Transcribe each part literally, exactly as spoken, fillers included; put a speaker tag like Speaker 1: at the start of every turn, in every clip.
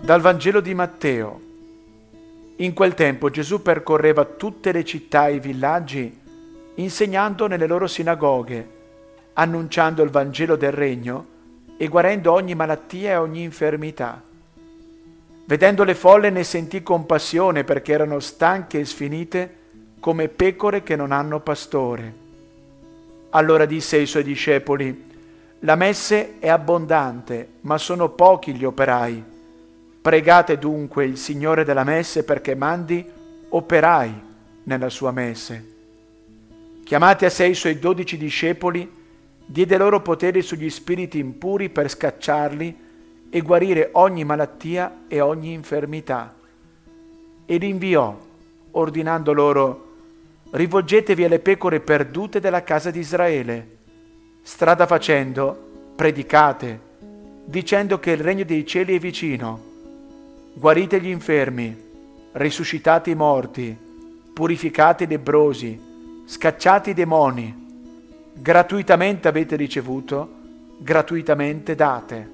Speaker 1: Dal Vangelo di Matteo. In quel tempo Gesù percorreva tutte le città e i villaggi, insegnando nelle loro sinagoghe, annunciando il Vangelo del Regno e guarendo ogni malattia e ogni infermità. Vedendo le folle ne sentì compassione perché erano stanche e sfinite come pecore che non hanno pastore. Allora disse ai suoi discepoli: la messe è abbondante, ma sono pochi gli operai. Pregate dunque il Signore della messe perché mandi operai nella sua messe. Chiamati a sé i suoi dodici discepoli, diede loro potere sugli spiriti impuri per scacciarli e guarire ogni malattia e ogni infermità. E li inviò, ordinando loro: rivolgetevi alle pecore perdute della casa di Israele. Strada facendo, predicate, dicendo che il regno dei cieli è vicino. Guarite gli infermi, risuscitate i morti, purificate i lebbrosi, scacciate i demoni. Gratuitamente avete ricevuto, gratuitamente date.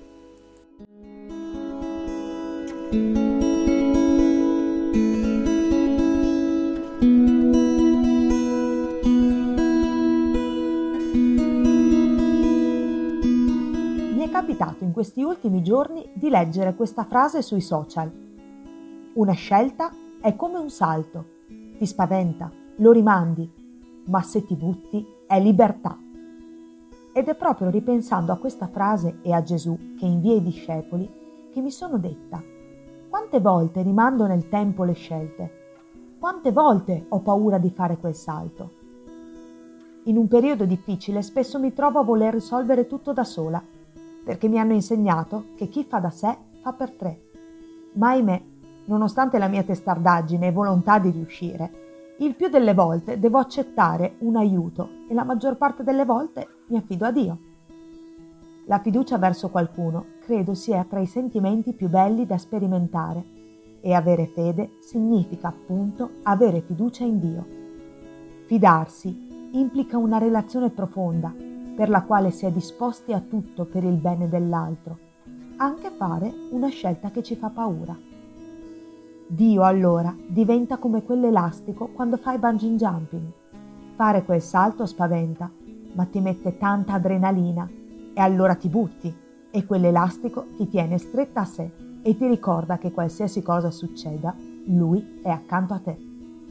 Speaker 2: Mi è capitato in questi ultimi giorni di leggere questa frase sui social. Una scelta è come un salto. Ti spaventa, lo rimandi, ma se ti butti è libertà. Ed è proprio ripensando a questa frase e a Gesù che invia i discepoli che mi sono detta: quante volte rimando nel tempo le scelte? Quante volte ho paura di fare quel salto? In un periodo difficile spesso mi trovo a voler risolvere tutto da sola, perché mi hanno insegnato che chi fa da sé fa per tre. Ma ahimè, nonostante la mia testardaggine e volontà di riuscire, il più delle volte devo accettare un aiuto e la maggior parte delle volte mi affido a Dio. La fiducia verso qualcuno credo sia tra i sentimenti più belli da sperimentare e avere fede significa appunto avere fiducia in Dio. Fidarsi implica una relazione profonda per la quale si è disposti a tutto per il bene dell'altro, anche fare una scelta che ci fa paura. Dio allora diventa come quell'elastico quando fai bungee jumping. Fare quel salto spaventa, ma ti mette tanta adrenalina e allora ti butti e quell'elastico ti tiene stretta a sé e ti ricorda che qualsiasi cosa succeda, Lui è accanto a te.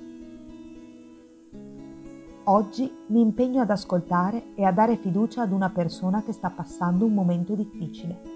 Speaker 2: Oggi mi impegno ad ascoltare e a dare fiducia ad una persona che sta passando un momento difficile.